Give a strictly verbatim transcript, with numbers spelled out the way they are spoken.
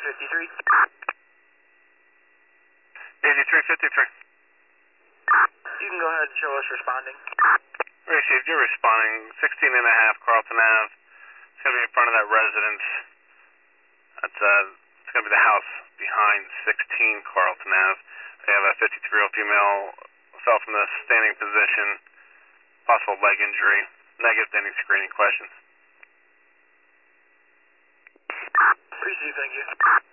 fifty-three. eighty-three fifty-three. You can go ahead and show us responding. Received, you're responding. sixteen and a half Carlton Ave. It's going to be in front of that residence. That's, uh, it's going to be the house behind sixteen Carlton Ave. They have a fifty-three-year-old female, fell from the standing position, possible leg injury. Negative to any screening questions. Received, thank you.